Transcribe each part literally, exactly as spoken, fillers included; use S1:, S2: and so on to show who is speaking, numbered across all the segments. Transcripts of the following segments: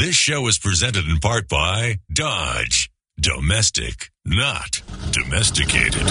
S1: This show is presented in part by Dodge. Domestic, not domesticated.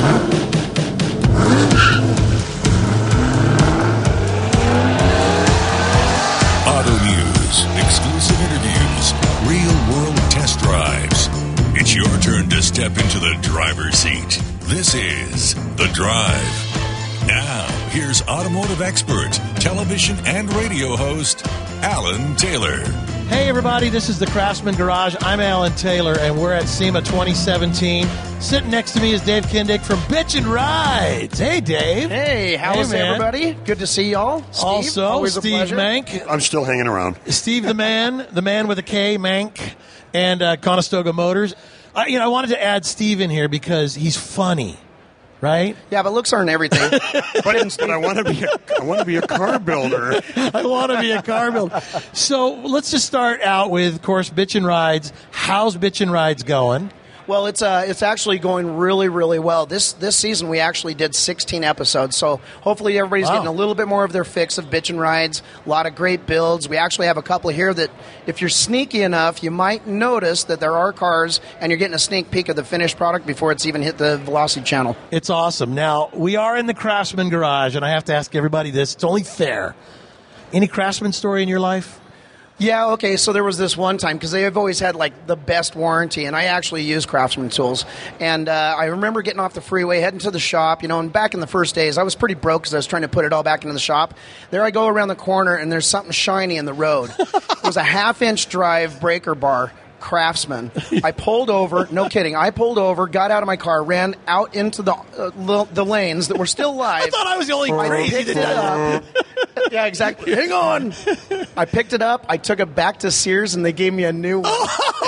S1: Auto news, exclusive interviews, real-world test drives. It's your turn to step into the driver's seat. This is The Drive. Now, here's automotive expert, television and radio host, Alan Taylor.
S2: Hey, everybody, this is the Craftsman Garage. I'm Alan Taylor, and we're at SEMA twenty seventeen. Sitting next to me is Dave Kindick from Bitchin' Rides. Hey, Dave.
S3: Hey, how's
S2: hey,
S3: everybody? Good to see y'all. Steve,
S2: also,
S3: always
S2: Steve
S3: a pleasure.
S2: Mank.
S4: I'm still hanging around.
S2: Steve the man, the man with a K, Mank, and uh, Conestoga Motors. I, you know, I wanted to add Steve in here because he's funny. Right?
S3: Yeah, but looks aren't everything.
S4: but, but I want to be a, I want to be a car builder.
S2: I want to be a car builder. So let's just start out with, of course, Bitchin' Rides. How's Bitchin' Rides going?
S3: Well, it's uh, it's actually going really, really well. This this season we actually did sixteen episodes, so hopefully everybody's
S2: wow.
S3: getting a little bit more of their fix of Bitchin' Rides. A lot of great builds. We actually have a couple here that, if you're sneaky enough, you might notice that there are cars, and you're getting a sneak peek of the finished product before it's even hit the Velocity channel.
S2: It's awesome. Now, we are in the Craftsman Garage, and I have to ask everybody this. It's only fair. Any Craftsman story in your life?
S3: Yeah, okay, so there was this one time, because they have always had, like, the best warranty, and I actually use Craftsman tools. And uh, I remember getting off the freeway, heading to the shop, you know, and back in the first days, I was pretty broke because I was trying to put it all back into the shop. There I go around the corner, and there's something shiny in the road. It was a half-inch drive breaker bar. Craftsman. I pulled over, no kidding, I pulled over, got out of my car, ran out into the uh, l- the lanes that were still live.
S2: I thought I was the only
S3: I
S2: crazy
S3: picked
S2: that
S3: it
S2: done
S3: up. Yeah, exactly. Hang on. I picked it up, I took it back to Sears, and they gave me a new one.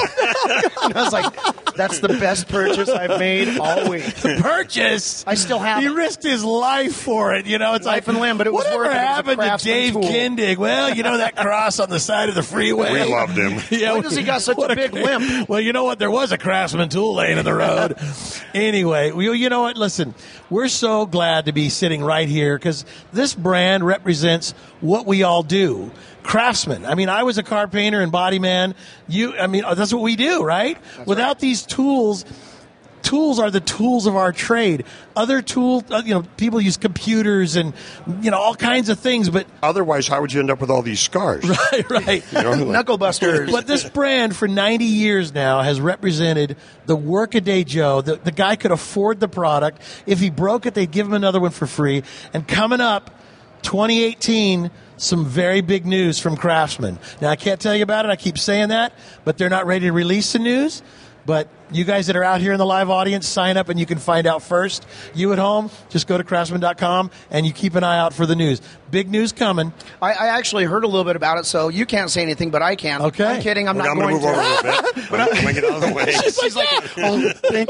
S3: And I was like, that's the best purchase I've made all week.
S2: The purchase?
S3: I still have
S2: He
S3: it.
S2: risked his life for it. You know, it's
S3: Life
S2: like,
S3: and limb, but it was
S2: whatever
S3: worth it. It was a
S2: happened to
S3: Craftsman
S2: Dave
S3: tool.
S2: Kindig? Well, you know that cross on the side of the freeway?
S4: We loved him.
S2: Yeah,
S3: Why does he got such
S2: what
S3: a big limp?
S2: Well, you know what? There was a Craftsman tool laying in the road. Anyway, well, you know what? Listen, we're so glad to be sitting right here because this brand represents what we all do. Craftsman. I mean, I was a car painter and body man. You, I mean, that's what we do, right?
S3: That's
S2: Without
S3: right.
S2: these tools, tools are the tools of our trade. Other tools, uh, you know, people use computers and, you know, all kinds of things, but
S4: Otherwise, how would you end up with all these scars?
S2: right, right.
S4: You know, like-
S3: Knuckle busters.
S2: But this brand for ninety years now has represented the workaday Joe. The, the guy could afford the product. If he broke it, they'd give him another one for free. And coming up, twenty eighteen, some very big news from Craftsman. Now, I can't tell you about it. I keep saying that, but they're not ready to release the news. But you guys that are out here in the live audience, sign up and you can find out first. You at home, just go to craftsman dot com and you keep an eye out for the news. Big news coming.
S3: I, I actually heard a little bit about it, so you can't say anything, but I can.
S2: Okay.
S3: I'm kidding. I'm
S4: Well,
S3: not
S4: I'm going
S3: going
S4: to move
S3: to.
S4: over a little bit. But I'm going to get out of the way.
S3: She's like, oh, thank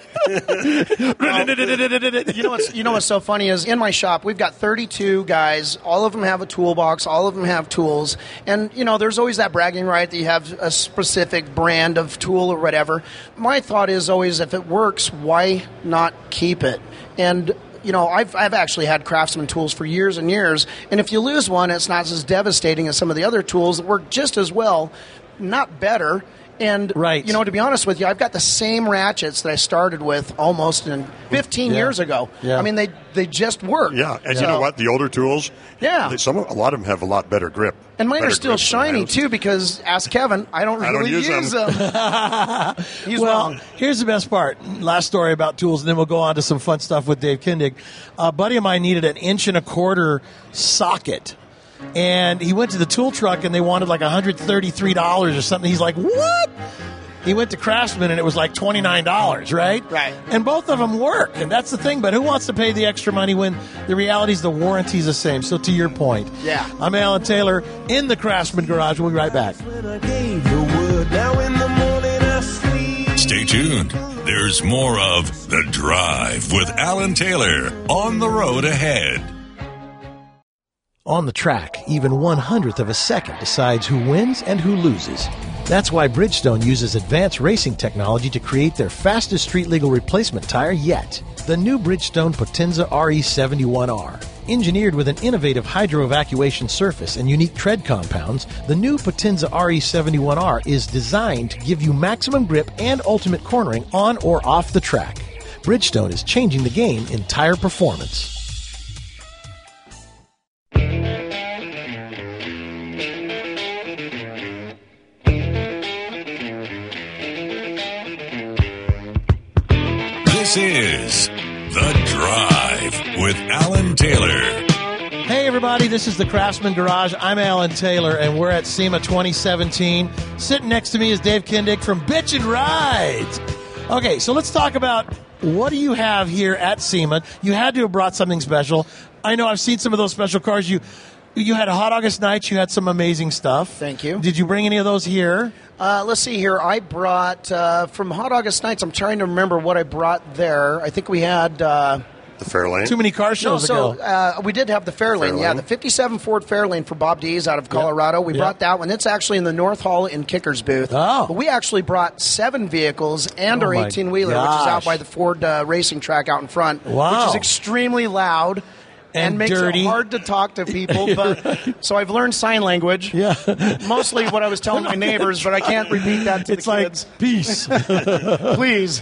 S3: you. You know what's you know what's so funny is in my shop we've got thirty-two guys. All of them have a toolbox. All of them have tools, and you know there's always that bragging right that you have a specific brand of tool or whatever. My thought is always if it works, why not keep it? And you know, I've I've actually had Craftsman tools for years and years, and if you lose one, it's not as devastating as some of the other tools that work just as well, not better. And,
S2: Right.
S3: you know, to be honest with you, I've got the same ratchets that I started with almost in fifteen
S2: Yeah.
S3: years ago.
S2: Yeah.
S3: I mean, they they just work.
S4: Yeah, and
S3: So-
S4: you know what? The older tools,
S3: Yeah.
S4: they, some of- a lot of them have a lot better grip.
S3: And mine are
S4: Better
S3: still
S4: grip than
S3: shiny,
S4: ours.
S3: too, because, ask Kevin, I don't
S4: I
S3: really
S4: don't use
S3: use
S4: them.
S3: them. He's
S2: well,
S3: wrong.
S2: here's the best part. Last story about tools, and then we'll go on to some fun stuff with Dave Kindig. A buddy of mine needed an inch and a quarter socket. And he went to the tool truck, and they wanted like one hundred thirty-three dollars or something. He's like, what? He went to Craftsman, and it was like twenty-nine dollars, right?
S3: Right.
S2: And both of them work, and that's the thing. But who wants to pay the extra money when the reality is the warranty's the same? So to your point.
S3: Yeah.
S2: I'm Alan Taylor in the Craftsman Garage. We'll be right back.
S1: Stay tuned. There's more of The Drive with Alan Taylor on the road ahead.
S2: On the track, even one hundredth of a second decides who wins and who loses. That's why Bridgestone uses advanced racing technology to create their fastest street legal replacement tire yet, the new Bridgestone Potenza R E seventy-one R. Engineered with an innovative hydro-evacuation surface and unique tread compounds, the new Potenza R E seventy-one R is designed to give you maximum grip and ultimate cornering on or off the track. Bridgestone is changing the game in tire performance.
S1: This is The Drive with Alan Taylor.
S2: Hey everybody, this is the Craftsman Garage. I'm Alan Taylor, and we're at SEMA twenty seventeen. Sitting next to me is Dave Kindig from Bitchin' Rides. Okay, so let's talk about what do you have here at SEMA. You had to have brought something special. I know I've seen some of those special cars. You you had a Hot August Nights. You had some amazing stuff.
S3: Thank you.
S2: Did you bring any of those here?
S3: Uh, let's see here. I brought, uh, from Hot August Nights, I'm trying to remember what I brought there. I think we had... Uh,
S4: The Fairlane.
S2: Too many car
S3: no,
S2: shows
S3: so
S2: ago.
S3: uh, we did have the Fairlane,
S4: Fairlane.
S3: yeah, the fifty-seven Ford Fairlane for Bob Dees out of Colorado. We
S2: Yep.
S3: brought that one. It's actually in the North Hall in Kicker's booth.
S2: Oh.
S3: But we actually brought seven vehicles and
S2: Oh
S3: our
S2: my
S3: eighteen-wheeler, which is
S2: gosh.
S3: out by the Ford uh, racing track out in front,
S2: Wow.
S3: which is extremely loud. And,
S2: And
S3: makes
S2: dirty.
S3: it hard to talk to people, but so I've learned sign language.
S2: Yeah.
S3: Mostly what I was telling my neighbors, but I can't repeat that to
S2: It's
S3: the
S2: like,
S3: kids.
S2: peace.
S3: Please.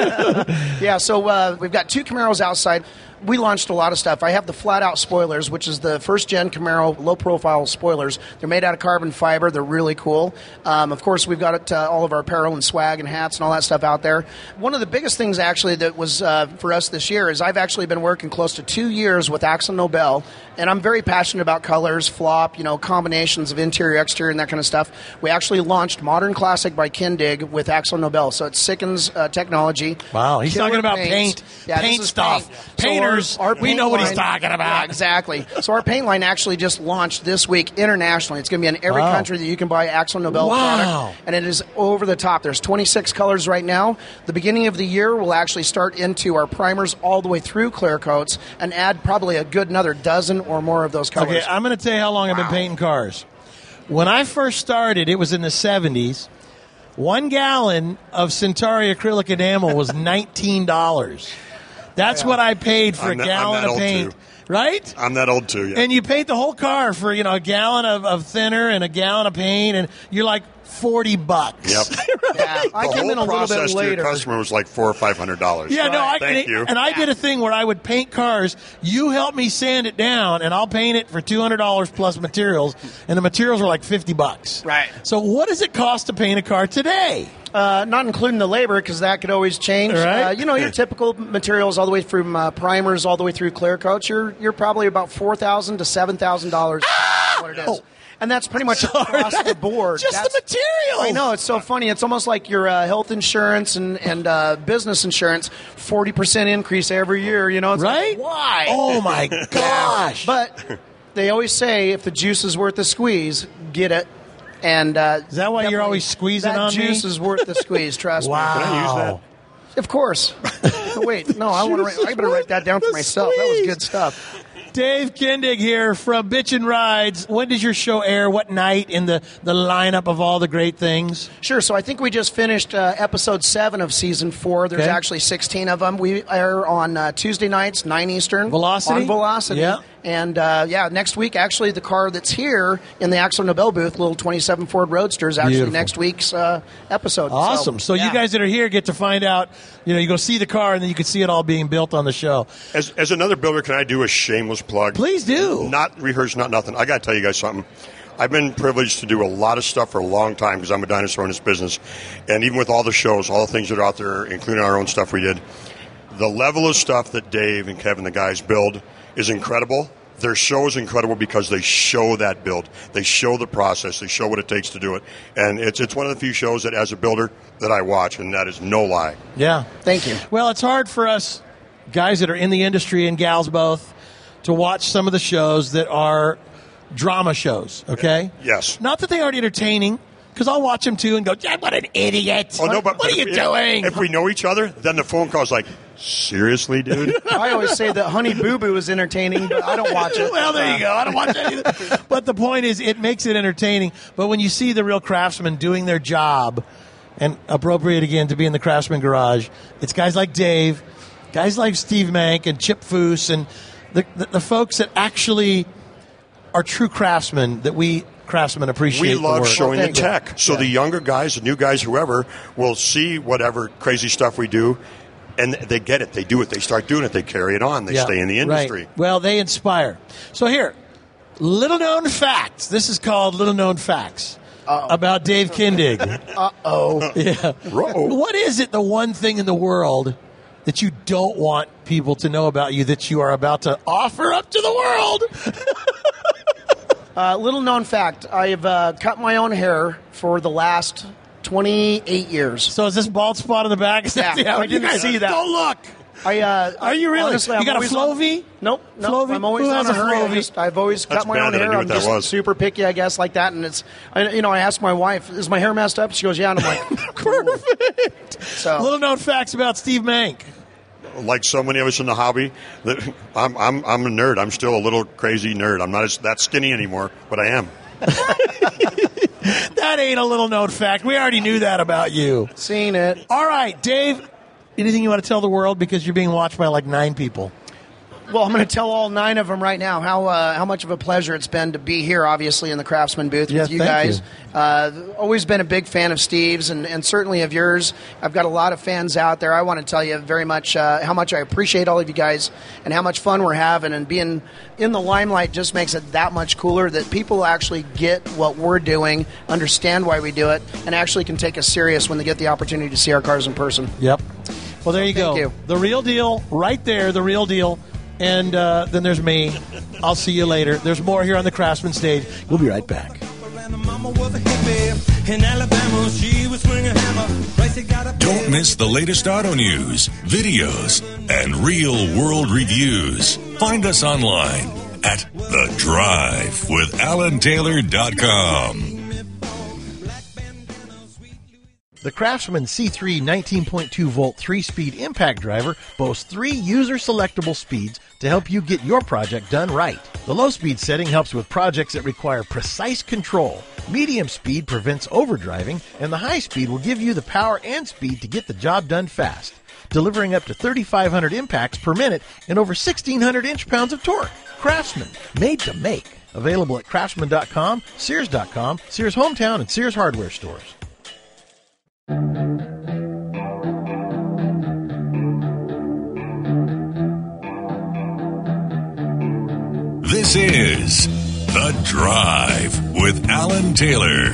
S3: Yeah, so uh, we've got two Camaros outside. We launched a lot of stuff. I have the flat-out spoilers, which is the first-gen Camaro low-profile spoilers. They're made out of carbon fiber. They're really cool. Um, of course, we've got it, uh, all of our apparel and swag and hats and all that stuff out there. One of the biggest things, actually, that was uh, for us this year is I've actually been working close to two years with Axel Nobel, and I'm very passionate about colors, flop, you know, combinations of interior, exterior, and that kind of stuff. We actually launched Modern Classic by Kindig with Axel Nobel, so it's Sikkens uh, technology.
S2: Wow, he's
S3: Killer
S2: talking about
S3: paints.
S2: paint,
S3: Yeah,
S2: paint
S3: this is
S2: stuff.
S3: paint. So
S2: Painters,
S3: our- our
S2: we
S3: paint
S2: know what he's
S3: line-
S2: talking about.
S3: Yeah, exactly. So our paint line actually just launched this week internationally. It's going to be in every
S2: Wow.
S3: country that you can buy Axel Nobel
S2: Wow.
S3: product, and it is over the top. There's twenty-six colors right now. The beginning of the year, we'll actually start into our primers all the way through clear coats and add probably a good another dozen or more of those colors.
S2: Okay, I'm going to tell you how long I've been
S3: Wow.
S2: painting cars. When I first started, it was in the seventies. One gallon of Centauri acrylic enamel was nineteen dollars. That's what I paid for
S4: I'm
S2: a
S4: that- I'm
S2: gallon
S4: that
S2: of
S4: old,
S2: paint.
S4: too.
S2: Right?
S4: I'm that old too, yeah.
S2: And you paint the whole car for, you know, a gallon of, of thinner and a gallon of paint, and you're like forty bucks.
S4: Yep.
S3: Yeah, I
S4: the
S3: came
S4: whole
S3: in a little
S4: process
S3: bit
S4: to
S3: later.
S4: your customer was like four or five hundred dollars.
S2: Yeah, no, I
S4: Thank
S2: and,
S4: you.
S2: and I did a thing where I would paint cars. You help me sand it down, and I'll paint it for two hundred dollars plus materials, and the materials were like fifty bucks.
S3: Right.
S2: So, what does it cost to paint a car today?
S3: Uh, not including the labor, because that could always change.
S2: Right.
S3: Uh, you know, your typical materials, all the way from uh, primers, all the way through clear coats, you're you're probably about four thousand to seven thousand dollars. What it is,
S2: Oh.
S3: and that's pretty much
S2: Sorry,
S3: across the board.
S2: just
S3: That's-
S2: the materials.
S3: I know, it's so funny. It's almost like your uh, health insurance and and uh, business insurance, forty percent increase every year. You know, it's like,
S2: Right?
S3: why?
S2: Oh my gosh!
S3: But they always say if the juice is worth the squeeze, get it. And uh,
S2: Is that why you're
S3: definitely,
S2: always squeezing
S3: that
S2: on me?
S3: juice is worth the squeeze. Trust
S2: wow.
S3: me.
S4: Can I use that?
S3: Of course. No, wait, no, I want to. Write, I better write that down for
S2: The
S3: myself. That was
S2: squeeze.
S3: good stuff.
S2: Dave Kindig here from Bitchin' Rides. When does your show air? What night in the, the lineup of all the great things?
S3: Sure. So I think we just finished uh, episode seven of season four. There's
S2: Okay.
S3: actually sixteen of them. We air on uh, Tuesday nights, nine Eastern.
S2: Velocity?
S3: On Velocity.
S2: Yeah.
S3: And uh, yeah, next week, actually, the car that's here in the Axel Nobel booth, little twenty-seven Ford Roadster, is actually
S2: Beautiful.
S3: next week's uh, episode.
S2: Awesome. So,
S3: yeah.
S2: you guys that are here get to find out, you know, you go see the car and then you can see it all being built on the show.
S4: As, as another builder, can I do a shameless plug?
S2: Please do.
S4: Not rehearse, not nothing. I got to tell you guys something. I've been privileged to do a lot of stuff for a long time because I'm a dinosaur in this business. And even with all the shows, all the things that are out there, including our own stuff we did, the level of stuff that Dave and Kevin, the guys, build is incredible. Their show is incredible because they show that build. They show the process. They show what it takes to do it. And it's it's one of the few shows that, as a builder, that I watch, and that is no lie.
S2: Yeah.
S3: Thank you.
S2: Well, it's hard for us guys that are in the industry and gals both to watch some of the shows that are drama shows, okay?
S4: Yes.
S2: Not that they aren't entertaining, because I'll watch them too and go, yeah, what an idiot.
S4: Oh, no, but
S2: what are you
S4: if,
S2: doing?
S4: If we know each other, then the phone call's like, seriously, dude?
S3: I always say that Honey Boo Boo is entertaining, but I don't watch it.
S2: Well, there you go. I don't watch that either. But the point is, it makes it entertaining. But when you see the real craftsmen doing their job, and appropriate again to be in the Craftsman Garage, it's guys like Dave, guys like Steve Mank and Chip Foose, and the, the, the folks that actually are true craftsmen that we craftsmen appreciate.
S4: We
S2: the
S4: love
S2: work.
S4: showing
S3: Well,
S4: the
S3: thank
S4: tech. So
S2: Yeah.
S4: the younger guys, the new guys, whoever, will see whatever crazy stuff we do, and they get it. They do it. They start doing it. They carry it on. They
S2: Yeah,
S4: stay in the industry.
S2: Right. Well, they inspire. So here, little known facts. This is called little known facts Uh-oh. about Dave Kindig.
S3: Uh-oh.
S2: Yeah.
S4: Ruh-oh.
S2: What is it, the one thing in the world that you don't want people to know about you that you are about to offer up to the world?
S3: Uh, little known fact, I've uh, cut my own hair for the last twenty-eight years.
S2: So is this bald spot on the back? Is that-
S3: Yeah, I
S2: you
S3: didn't
S2: guys
S3: see that.
S2: Don't look.
S3: I, uh,
S2: Are you really?
S3: Honestly,
S2: You
S3: I'm
S2: got a
S3: always on-
S2: Flovey?
S3: Nope. nope.
S2: Flovey?
S3: I'm always
S2: Who
S3: on
S2: has
S3: a
S2: a
S3: hurry. I
S2: Flovey?
S3: just, I've always
S4: That's
S3: cut my
S4: bad
S3: own
S4: that I
S3: hair.
S4: knew what
S3: I'm
S4: that
S3: just
S4: was.
S3: super picky, I guess, like that. And it's, I, you know, I asked my wife, "Is my hair messed up?" She goes, "Yeah." And I'm like,
S2: Perfect.
S3: So
S2: Little known facts about Steve Mank.
S4: Like so many of us in the hobby, that I'm, I'm, I'm a nerd. I'm still a little crazy nerd. I'm not as, that skinny anymore, but I am.
S2: That ain't a little known fact. We already knew that about you.
S3: seen it.
S2: All right, Dave, anything you want to tell the world because you're being watched by like nine people?
S3: Well, I'm going to tell all nine of them right now how uh, how much of a pleasure it's been to be here, obviously, in the Craftsman booth
S2: Yeah,
S3: with you
S2: thank
S3: guys.
S2: you.
S3: Uh, always been a big fan of Steve's and, and certainly of yours. I've got a lot of fans out there. I want to tell you very much uh, how much I appreciate all of you guys and how much fun we're having. And being in the limelight just makes it that much cooler that people actually get what we're doing, understand why we do it, and actually can take us serious when they get the opportunity to see our cars in person.
S2: Yep. Well, there you
S3: thank
S2: go.
S3: you.
S2: The real deal right there, the real deal. And uh, then there's me. I'll see you later. There's more here on the Craftsman stage. We'll be right back.
S1: Don't miss the latest auto news, videos, and real-world reviews. Find us online at The Drive with Alan Taylor dot com.
S2: The Craftsman C three nineteen point two volt three-speed impact driver boasts three user-selectable speeds to help you get your project done right. The low-speed setting helps with projects that require precise control. Medium speed prevents overdriving, and the high speed will give you the power and speed to get the job done fast, delivering up to thirty-five hundred impacts per minute and over sixteen hundred inch-pounds of torque. Craftsman, made to make. Available at craftsman dot com, sears dot com, Sears Hometown, and Sears Hardware stores.
S1: This is The Drive with Alan Taylor.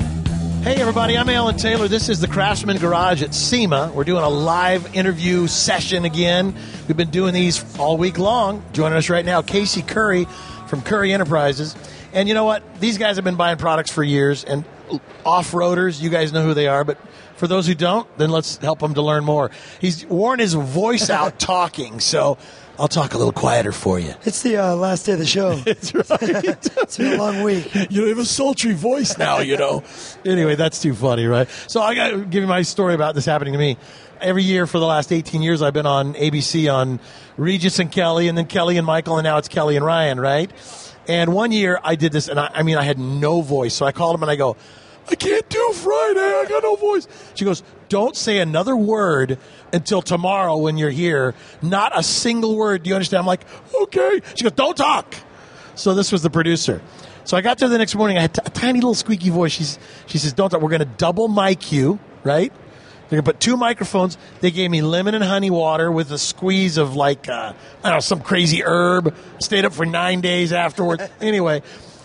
S2: Hey everybody, I'm Alan Taylor. This is the Craftsman Garage at SEMA. We're doing a live interview session again. We've been doing these all week long. Joining us right now, Casey Curry from Curry Enterprises. And you know what? These guys have been buying products for years, and off-roaders, you guys know who they are, but for those who don't, then let's help them to learn more. He's worn his voice out talking, so I'll talk a little quieter for you.
S5: It's the uh, last day of the show.
S2: That's right.
S5: It's been a long week.
S2: You have a sultry voice now, you know. Anyway, that's too funny, right? So I got to give you my story about this happening to me. Every year for the last eighteen years, I've been on A B C on Regis and Kelly, and then Kelly and Michael, and now it's Kelly and Ryan, right? And one year I did this, and I, I mean, I had no voice. So I called him and I go, I can't do Friday. I got no voice. She goes, don't say another word until tomorrow when you're here. Not a single word. Do you understand? I'm like, okay. She goes, don't talk. So this was the producer. So I got there the next morning. I had t- a tiny little squeaky voice. She's, she says, don't talk. We're going to double mic you, right? They're going to put two microphones. They gave me lemon and honey water with a squeeze of like, uh, I don't know, some crazy herb. Stayed up for nine days afterwards. Anyway,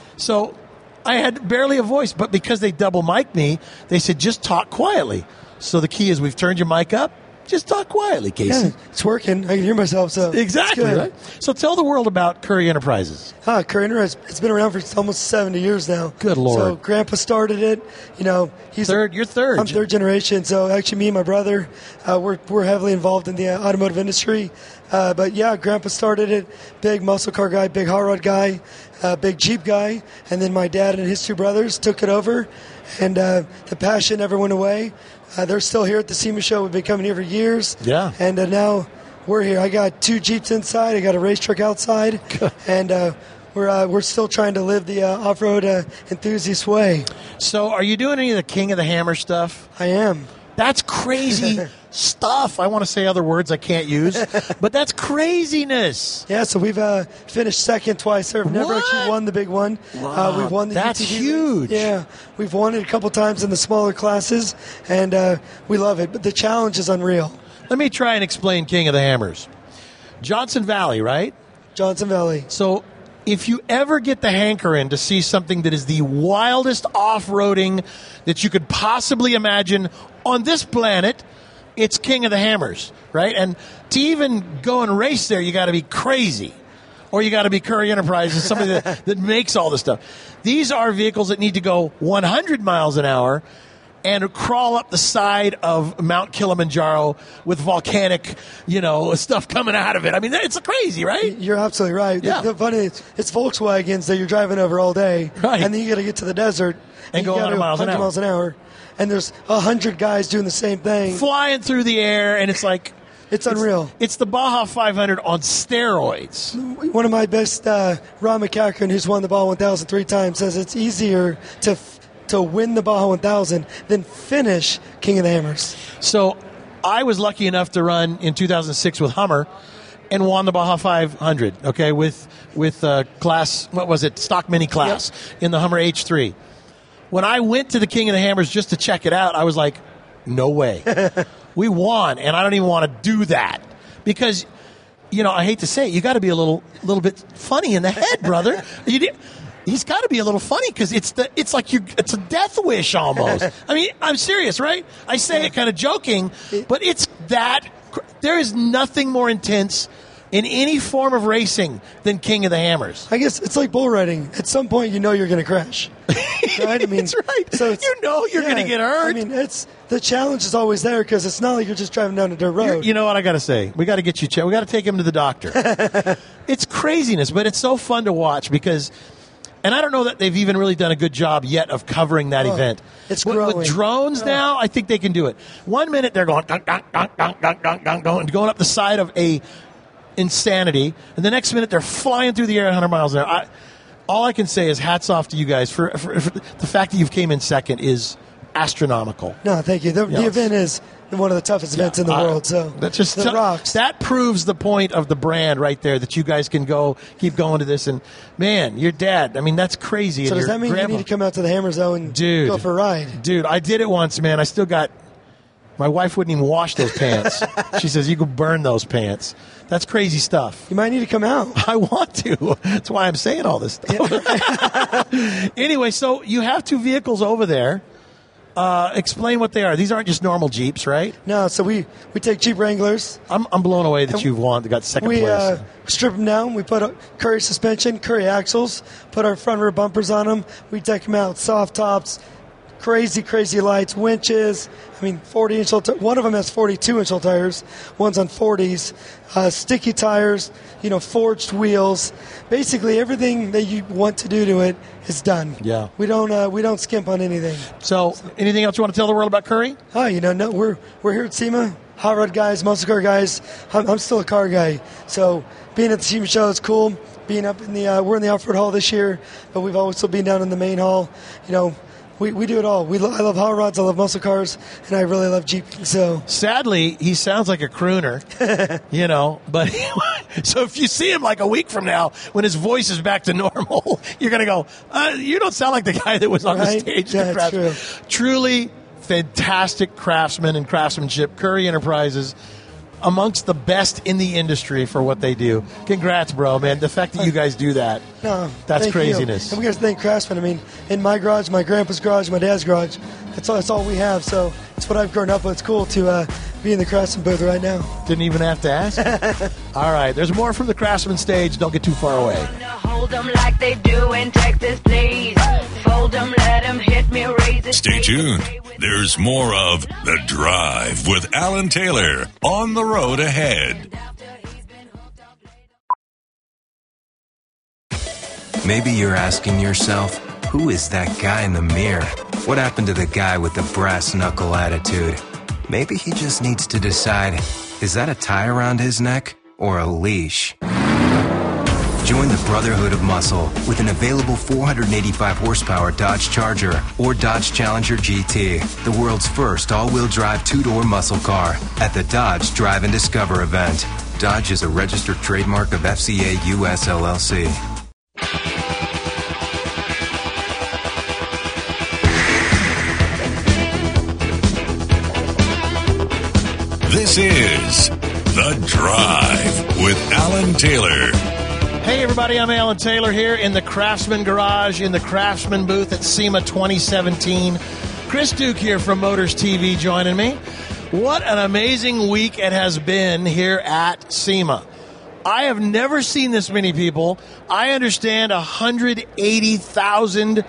S2: so I had barely a voice, but because they double mic'd me, they said, just talk quietly. So the key is we've turned your mic up. Just talk quietly, Casey.
S5: Yeah, it's working. I can hear myself. So
S2: Exactly,
S5: it's good.
S2: right? So tell the world about Curry Enterprises.
S5: Ah, Curry Enterprise. It's been around for almost seventy years now.
S2: Good Lord.
S5: So Grandpa started it. You know, he's
S2: Third, you're third.
S5: I'm third generation. So actually, me and my brother, uh, we're we're heavily involved in the uh, automotive industry. Uh, but yeah, Grandpa started it. Big muscle car guy, big hot rod guy, uh, big Jeep guy, and then my dad and his two brothers took it over, and uh, the passion never went away. Uh, they're still here at the SEMA show. We've been coming here for years.
S2: Yeah.
S5: And uh, now we're here. I got two Jeeps inside. I got a race truck outside. and uh, we're uh, we're still trying to live the uh, off-road uh, enthusiast way.
S2: So are you doing any of the King of the Hammer stuff?
S5: I am.
S2: That's crazy. stuff. I want to say other words I can't use, but that's craziness.
S5: Yeah, so we've uh, finished second twice. There. We've never
S2: What?
S5: actually won the big one.
S2: Wow,
S5: uh, we've won the
S2: that's
S5: U T V
S2: huge.
S5: race. Yeah, we've won it a couple times in the smaller classes, and uh, we love it. But the challenge is unreal.
S2: Let me try and explain King of the Hammers. Johnson Valley, right?
S5: Johnson Valley.
S2: So if you ever get the hankering to see something that is the wildest off-roading that you could possibly imagine on this planet, it's King of the Hammers, right? And to even go and race there, you got to be crazy. Or you got to be Curry Enterprises, somebody that, that makes all this stuff. These are vehicles that need to go one hundred miles an hour and crawl up the side of Mount Kilimanjaro with volcanic, you know, stuff coming out of it. I mean, it's crazy, right?
S5: You're absolutely right.
S2: Yeah.
S5: The, the funny is, it's Volkswagens that you're driving over all day,
S2: Right.
S5: and then you got to get to the desert
S2: And
S5: you
S2: go
S5: gotta
S2: one hundred miles an hour.
S5: miles an hour, and there's a hundred guys doing the same thing.
S2: Flying through the air, and it's like...
S5: It's unreal.
S2: It's, it's the Baja five hundred on steroids.
S5: One of my best, uh, Ron McCacken, who's won the Baja one thousand three times, says it's easier to f- to win the Baja one thousand than finish King of the Hammers.
S2: So I was lucky enough to run in two thousand six with Hummer and won the Baja five hundred, okay, with with uh, class, what was it, stock mini class
S5: Yep.
S2: in the Hummer H three. When I went to the King of the Hammers just to check it out, I was like, no way. We won, and I don't even want to do that because, you know, I hate to say it, you got to be a little little bit funny in the head, brother. You did, he's got to be a little funny because it's the it's like you it's a death wish almost. I mean, I'm serious, right? I say it kind of joking, but it's that. There is nothing more intense in any form of racing than King of the Hammers.
S5: I guess it's like bull riding. At some point, you know you're going to crash. Right? I mean,
S2: That's right.
S5: So it's,
S2: You know you're gonna get hurt.
S5: I mean, it's the challenge is always there because it's not like you're just driving down a dirt road.
S2: You're- you know what I got to say? We got to get you checked. We got to take him to the doctor. It's craziness, but it's so fun to watch because, and I don't know that they've even really done a good job yet of covering that
S5: Oh,
S2: event.
S5: it's
S2: With-
S5: growing.
S2: With drones
S5: Oh.
S2: now, I think they can do it. One minute they're going dunk, dunk, dunk, dunk, dunk, dunk, dunk, dunk, and going up the side of a insanity, and the next minute they're flying through the air at one hundred miles an hour. I, all I can say is hats off to you guys for, for, for the fact that you came in second is astronomical.
S5: No, thank you. The, the
S2: Yes.
S5: event is one of the toughest events in the
S2: I-
S5: world. So
S2: that just
S5: the rocks.
S2: That proves the point of the brand right there. That you guys can go keep going to this. And man, your dad. I mean, that's crazy.
S5: so
S2: and
S5: does
S2: your
S5: that mean
S2: grandma,
S5: you need to come out to the Hammer Zone and
S2: Dude.
S5: go for a ride?
S2: Dude, I did it once, man. I still got. My wife wouldn't even wash those pants. She says you could burn those pants. That's crazy stuff.
S5: You might need to come out.
S2: I want to. That's why I'm saying all this stuff. Anyway, so you have two vehicles over there. Uh, explain what they are. These aren't just normal Jeeps, right?
S5: No, so we, we take Jeep Wranglers.
S2: I'm, I'm blown away that you've won. Got second
S5: We
S2: place.
S5: uh, strip them down. We put a Curry suspension, Curry axles, put our front rear bumpers on them. We deck them out, soft tops, crazy, crazy lights, winches. I mean, forty inch. One of them has forty-two inch tires. One's on forties. Uh, sticky tires. You know, forged wheels. Basically, everything that you want to do to it is done.
S2: Yeah.
S5: We don't uh, we don't skimp on anything.
S2: So, anything else you want to tell the world about Curry?
S5: Oh, you know, no, we're we're here at SEMA, hot rod guys, muscle car guys. I'm, I'm still a car guy, so being at the SEMA show is cool. Being up in the uh, we're in the off-road hall this year, but we've also been down in the main hall. You know, we, we do it all. We lo- I love hot rods, I love muscle cars, and I really love Jeeping. So
S2: Sadly, he sounds like a crooner, you know. But so if you see him like a week from now, when his voice is back to normal, you're gonna go, uh, "You don't sound like the guy that was on
S5: Right?
S2: the stage."
S5: Yeah,
S2: at
S5: that's
S2: the craft." Truly fantastic craftsman and craftsmanship. Curry Enterprises, amongst the best in the industry for what they do. Congrats, bro, man. The fact that you guys do that,
S5: no,
S2: that's
S5: thank
S2: craziness.
S5: You. And we got to thank Craftsman. I mean, in my garage, my grandpa's garage, my dad's garage, that's all, that's all we have. So it's what I've grown up with. It's cool to uh, be in the Craftsman booth right now.
S2: Didn't even have to ask. All right, there's more from the Craftsman stage. Don't get too far away.
S6: Hold them like they do in Texas, please. Fold them, let them hit me, raise it.
S1: Stay tuned. There's more of The Drive with Alan Taylor on the road ahead.
S7: Maybe you're asking yourself, who is that guy in the mirror? What happened to the guy with the brass knuckle attitude? Maybe he just needs to decide, is that a tie around his neck or a leash? Join the Brotherhood of Muscle with an available four hundred eighty-five horsepower Dodge Charger or Dodge Challenger G T, the world's first all-wheel drive two-door muscle car at the Dodge Drive and Discover event. Dodge is a registered trademark of F C A U S L L C.
S1: This is The Drive with Alan Taylor.
S2: Hey everybody, I'm Alan Taylor here in the Craftsman Garage in the Craftsman booth at SEMA twenty seventeen. Chris Duke here from Motors T V joining me. What an amazing week it has been here at SEMA. I have never seen this many people. I understand one hundred eighty thousand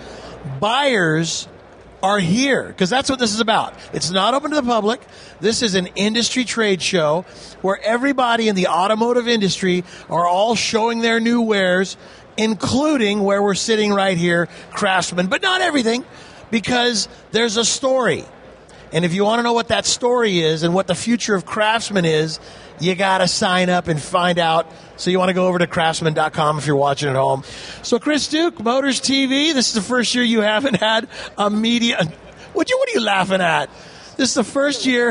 S2: buyers are here, because that's what this is about. It's not open to the public. This is an industry trade show where everybody in the automotive industry are all showing their new wares, including where we're sitting right here, Craftsman, but not everything, because there's a story. And if you want to know what that story is and what the future of Craftsman is, you got to sign up and find out. So you want to go over to craftsman dot com if you're watching at home. So Chris Duke, Motors T V, this is the first year you haven't had a media. What you? What are you laughing at? This is the first year.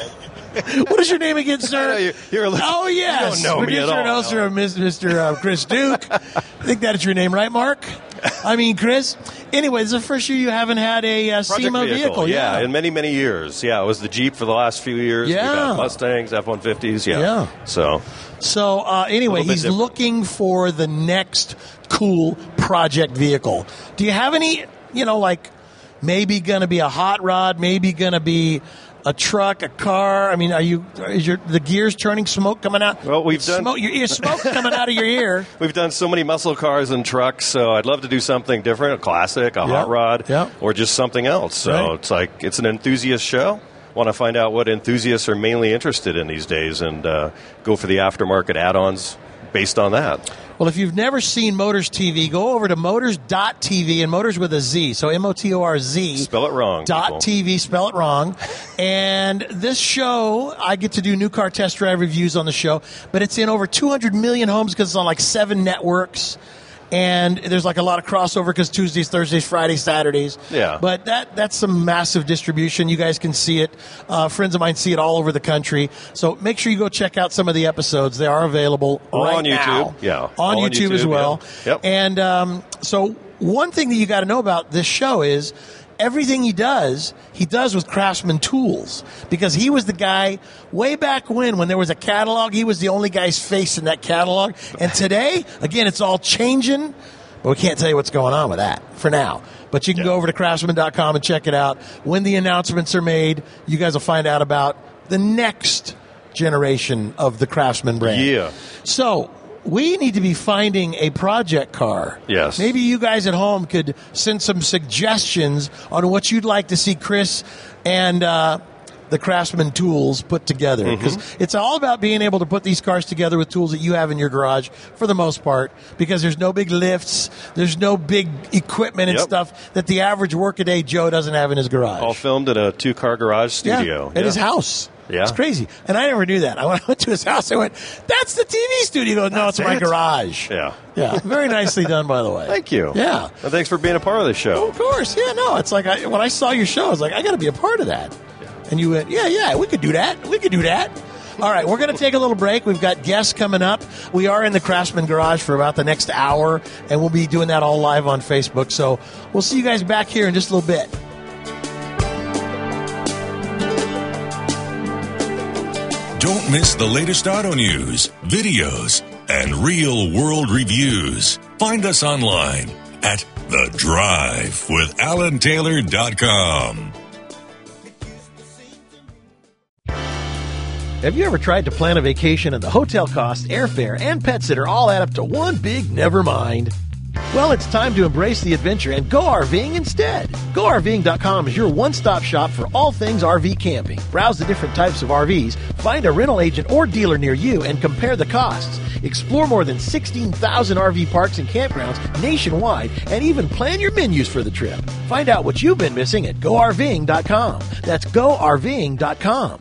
S2: What is your name again, sir?
S8: you're, you're looking,
S2: oh, yes.
S8: You don't know me at all.
S2: Producer and Mister Mister Uh, Chris Duke. I think that's your name, right, Mark? I mean, Chris. Anyway, this is the first year you haven't had a uh, SEMA vehicle.
S8: vehicle.
S2: Yeah.
S8: yeah, in many, many years. Yeah, it was the Jeep for the last few years.
S2: Yeah.
S8: We've had Mustangs, F one fifties. Yeah.
S2: Yeah.
S8: So,
S2: so uh, anyway, he's
S8: different.
S2: looking for the next cool project vehicle. Do you have any, you know, like maybe going to be a hot rod, maybe going to be a truck, a car? I mean, are you? Is your the gears turning? Smoke coming out?
S8: Well, we've done
S2: smoke. Your ear, smoke coming out of your ear.
S8: We've done so many muscle cars and trucks, so I'd love to do something different, a classic, a
S2: Yep.
S8: hot rod,
S2: Yep.
S8: or just something else. So
S2: Right.
S8: it's like it's an enthusiast show. Want to find out what enthusiasts are mainly interested in these days, and uh, go for the aftermarket add-ons based on that.
S2: Well, if you've never seen Motors T V, go over to motors dot T V, and Motors with a Z, so M O T O R Z.
S8: Spell it wrong.
S2: Dot
S8: people.
S2: T V, spell it wrong. And this show, I get to do new car test drive reviews on the show, but it's in over two hundred million homes because it's on like seven networks. And there's like a lot of crossover because Tuesdays, Thursdays, Fridays, Saturdays.
S8: Yeah.
S2: But that that's some massive distribution. You guys can see it. Uh, friends of mine see it all over the country. So make sure you go check out some of the episodes. They are available
S8: All
S2: right
S8: on YouTube.
S2: now.
S8: Yeah.
S2: On,
S8: All on
S2: YouTube, as
S8: YouTube,
S2: well.
S8: yeah. Yep.
S2: And um, so one thing that you got to know about this show is everything he does, he does with Craftsman tools, because he was the guy way back when, when there was a catalog, he was the only guy's face in that catalog. And today, again, it's all changing, but we can't tell you what's going on with that for now. But you can
S8: Yeah.
S2: go over to craftsman dot com and check it out. When the announcements are made, you guys will find out about the next generation of the Craftsman brand.
S8: Yeah.
S2: So we need to be finding a project car.
S8: Yes.
S2: Maybe you guys at home could send some suggestions on what you'd like to see Chris and uh, the Craftsman tools put together. Because it's all about being able to put these cars together with tools that you have in your garage for the most part, because there's no big lifts, there's no big equipment and
S8: Yep.
S2: stuff that the average workaday Joe doesn't have in his garage.
S8: All filmed in a two-car garage studio.
S2: Yeah, at his house.
S8: Yeah.
S2: It's crazy. And I never knew that. I went to his house. I went, that's the T V studio. He goes, no, it's
S8: That's
S2: my
S8: it.
S2: garage.
S8: Yeah.
S2: Yeah. Very nicely done, by the way.
S8: Thank you.
S2: Yeah.
S8: And thanks for being a part of the
S2: Oh,
S8: show.
S2: of course. Yeah, no. It's like I, when I saw your show, I was like, I got to be a part of that. And you went, yeah, yeah, we could do that. We could do that. All right, we're going to take a little break. We've got guests coming up. We are in the Craftsman Garage for about the next hour, and we'll be doing that all live on Facebook. So we'll see you guys back here in just a little bit.
S1: Don't miss the latest auto news, videos, and real-world reviews. Find us online at The Drive with alan taylor dot com.
S2: Have you ever tried to plan a vacation and the hotel costs, airfare, and pet sitter all add up to one big never mind? Well, it's time to embrace the adventure and go RVing instead. go R V ing dot com is your one-stop shop for all things R V camping. Browse the different types of R Vs, find a rental agent or dealer near you, and compare the costs. Explore more than sixteen thousand R V parks and campgrounds nationwide, and even plan your menus for the trip. Find out what you've been missing at go R V ing dot com. That's go R V ing dot com.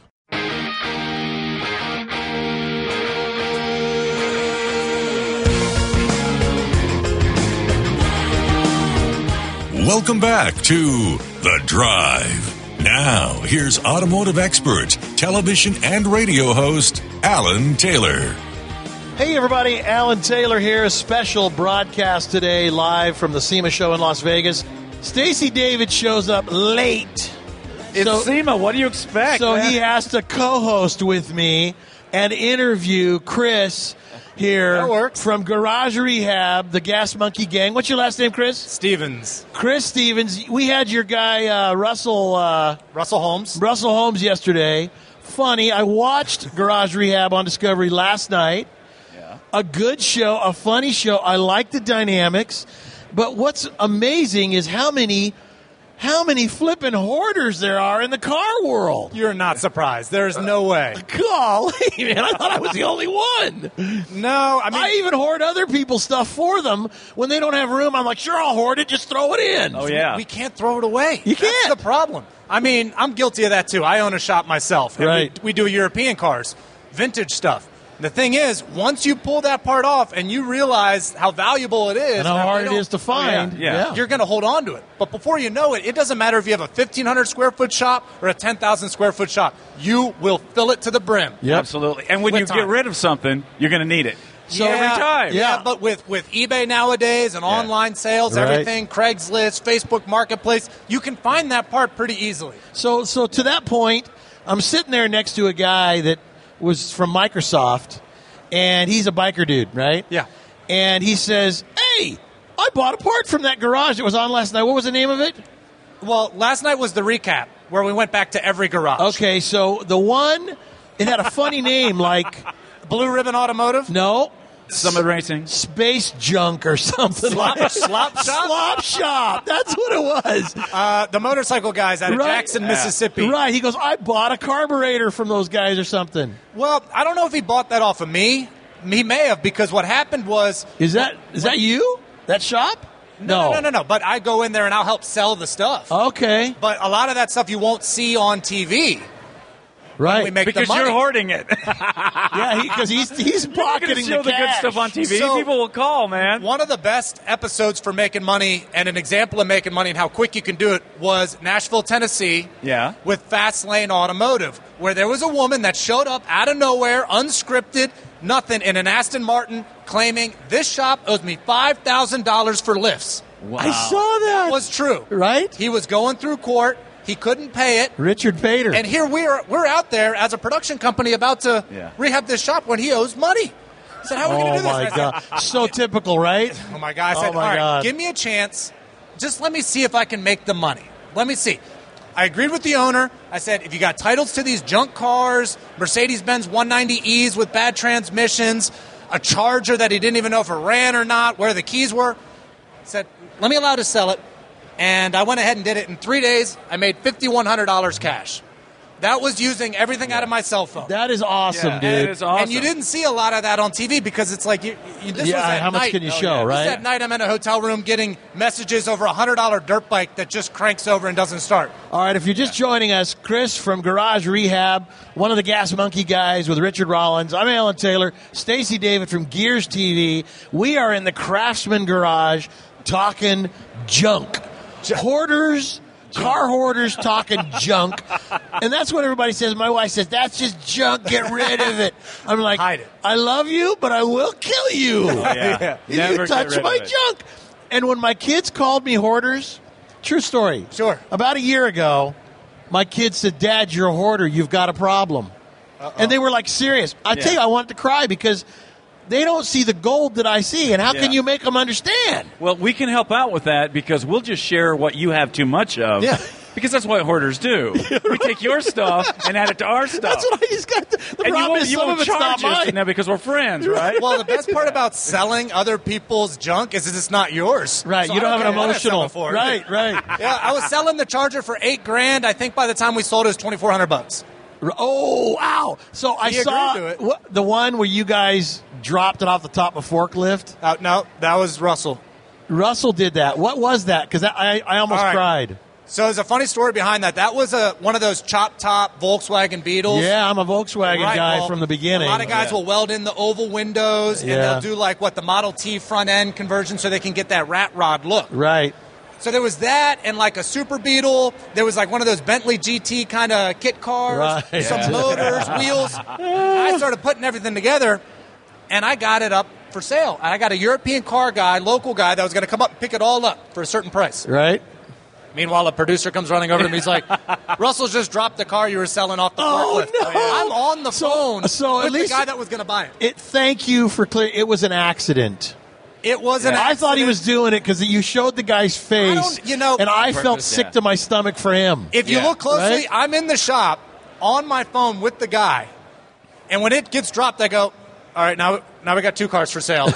S1: Welcome back to The Drive. Now, here's automotive expert, television and radio host, Alan Taylor.
S2: Hey, everybody. Alan Taylor here. A special broadcast today live from the SEMA show in Las Vegas. Stacey David shows up late.
S9: It's so, SEMA. What do you expect?
S2: So
S9: man?
S2: he has to co-host with me and interview Chris here from Garage Rehab, the Gas Monkey Gang. What's your last name, Chris?
S10: Stevens.
S2: Chris Stevens. We had your guy, uh, Russell. Uh,
S10: Russell Holmes.
S2: Russell Holmes yesterday. Funny. I watched Garage Rehab on Discovery last night.
S9: Yeah.
S2: A good show, a funny show. I like the dynamics. But what's amazing is how many... How many flippin' hoarders there are in the car world.
S10: You're not surprised. There's no way.
S2: Golly, man, I thought I was the only one.
S10: No, I mean...
S2: I even hoard other people's stuff for them. When they don't have room, I'm like, sure, I'll hoard it. Just throw it in.
S9: Oh, yeah.
S10: We can't throw it away.
S2: You can't.
S10: That's the problem. I mean, I'm guilty of that, too. I own a shop myself. And
S2: right.
S10: We, we do European cars, vintage stuff. The thing is, once you pull that part off and you realize how valuable it is,
S2: and how hard it is to find,
S10: oh, yeah. Yeah.
S2: Yeah.
S10: you're going to hold on to it. But before you know it, it doesn't matter if you have a fifteen hundred square foot shop or a ten thousand square foot shop. You will fill it to the brim.
S9: Yep. Absolutely. And when
S10: With
S9: you
S10: time.
S9: get rid of something, you're going to need it. So
S10: yeah,
S9: every time.
S10: Yeah,
S2: Yeah.
S10: but with, with eBay nowadays and
S9: Yeah.
S10: online sales,
S2: Right.
S10: everything, Craigslist, Facebook Marketplace, you can find that part pretty easily.
S2: So, so to that point, I'm sitting there next to a guy that was from Microsoft, and he's a biker dude, right?
S10: Yeah.
S2: And he says, hey, I bought a part from that garage that was on last night. What was the name of it?
S10: Well, last night was the recap where we went back to every garage.
S2: Okay, so the one, it had a funny name like...
S10: Blue Ribbon Automotive?
S2: No.
S9: Summit Racing.
S2: Space Junk or something
S10: Slop-
S2: like
S10: Slop Shop?
S2: Slop Shop. That's what it was.
S10: Uh, the motorcycle guys out of
S2: Right.
S10: Jackson,
S9: Yeah.
S10: Mississippi.
S2: Right. He goes, I bought a carburetor from those guys or something.
S10: Well, I don't know if he bought that off of me. He may have, because what happened was...
S2: Is that is that you? That shop?
S10: No, no, no, no, no. But I go in there and I'll help sell the stuff.
S2: Okay.
S10: But a lot of that stuff you won't see on T V.
S2: Right.
S10: We make
S9: Because
S10: the money.
S9: you're hoarding it.
S2: Yeah, because he, he's he's
S9: You're not gonna
S2: pocketing
S9: show
S2: the,
S9: the good
S2: cash.
S9: stuff on T V.
S10: So-
S9: People will call, man.
S10: One of the best episodes for making money and an example of making money and how quick you can do it was Nashville, Tennessee.
S9: Yeah.
S10: With Fast Lane Automotive, where there was a woman that showed up out of nowhere, unscripted, nothing, in an Aston Martin, claiming this shop owes me five thousand dollars for lifts.
S9: Wow.
S2: I saw that.
S10: That was true.
S2: Right?
S10: He was going through court. He couldn't pay it.
S2: Richard Pater.
S10: And here we're we're out there as a production company about to
S9: Yeah.
S10: rehab this shop when he owes money. I said, how are we going
S2: Oh
S10: to do this?
S2: my
S10: I said,
S2: God. So typical, right?
S10: Oh, my God. I said,
S2: Oh, my
S10: all right,
S2: God.
S10: give me a chance. Just let me see if I can make the money. Let me see. I agreed with the owner. I said, if you got titles to these junk cars, Mercedes-Benz one ninety E's with bad transmissions, a Charger that he didn't even know if it ran or not, where the keys were, I said, let me allow to sell it. And I went ahead and did it. In three days, I made five thousand one hundred dollars cash. That was using everything out of my cell phone.
S2: That is awesome,
S9: Yeah,
S2: dude.
S9: that is awesome.
S10: And you didn't see a lot of that on T V because it's like, you, you, this
S2: Yeah,
S10: was at
S2: how much
S10: night.
S2: can you
S10: Oh,
S2: show,
S10: yeah.
S2: right?
S10: This at night I'm in a hotel room getting messages over a one hundred dollars dirt bike that just cranks over and doesn't start.
S2: All right, if you're just joining us, Chris from Garage Rehab, one of the Gas Monkey guys with Richard Rollins. I'm Alan Taylor. Stacey David from Gears T V. We are in the Craftsman Garage talking junk. Hoarders, car hoarders talking junk. And that's what everybody says. My wife says, that's just junk. Get rid of it. I'm like,
S10: Hide it.
S2: I love you, but I will kill you.
S9: Yeah.
S2: If
S9: Never
S2: you
S9: get
S2: touch
S9: rid of
S2: my
S9: it.
S2: junk. And when my kids called me hoarders, true story.
S10: Sure.
S2: About a year ago, my kids said, Dad, you're a hoarder. You've got a problem. Uh-oh. And they were like serious. I
S9: Yeah.
S2: tell you, I wanted to cry because they don't see the gold that I see. And how
S9: Yeah.
S2: can you make them understand?
S9: Well, we can help out with that because we'll just share what you have too much of.
S2: Yeah.
S9: Because that's what hoarders do. We take your stuff and add it to our stuff.
S2: That's what I just got. To, the
S9: and you
S2: problem
S9: won't,
S2: is
S9: you
S2: some
S9: won't
S2: of it's not
S9: charge us
S2: mine.
S9: in that because we're friends, right?
S10: Well, the best part about selling other people's junk is that it's not yours.
S2: Right,
S10: So
S2: you
S10: I
S2: don't have an
S10: care what I sell
S2: emotional.
S10: it for.
S2: Right, right.
S10: Yeah, I was selling the Charger for eight grand. I think by the time we sold it, it was twenty-four hundred bucks.
S2: Oh, wow. So I
S10: He
S2: saw
S10: agreed to it.
S2: what, the one where you guys dropped it off the top of a forklift.
S10: Uh, no, that was Russell.
S2: Russell did that. What was that? Because I, I almost
S10: All right.
S2: cried.
S10: So there's a funny story behind that. That was a one of those chop top Volkswagen Beetles.
S2: Yeah, I'm a Volkswagen
S10: Right,
S2: guy
S10: well,
S2: from the beginning.
S10: A lot of guys
S2: Yeah.
S10: will weld in the oval windows,
S2: Yeah.
S10: and they'll do like what the Model T front end conversion so they can get that rat rod look.
S2: Right.
S10: So there was that and like a Super Beetle. There was like one of those Bentley G T kind of kit cars,
S2: Right.
S10: some
S2: Yeah.
S10: motors, wheels. I started putting everything together, and I got it up for sale. And I got a European car guy, local guy, that was going to come up and pick it all up for a certain price.
S2: Right?
S10: Meanwhile, a producer comes running over to me. He's like, Russell's just dropped the car you were selling off the
S2: Oh,
S10: forklift.
S2: no.
S10: I'm on the
S2: So-
S10: phone
S2: so at
S10: with
S2: least-
S10: the guy that was going to buy it.
S2: It. Thank you for clear. It was an accident.
S10: It was an
S2: I thought he
S10: accident.
S2: was doing it because you showed the guy's face,
S10: don't- you know-
S2: and I felt
S9: Purpose,
S2: sick
S9: yeah.
S2: to my stomach for him.
S10: If you
S9: Yeah.
S10: look closely,
S2: Right?
S10: I'm in the shop on my phone with the guy, and when it gets dropped, I go, "All right, now now we got two cars for sale."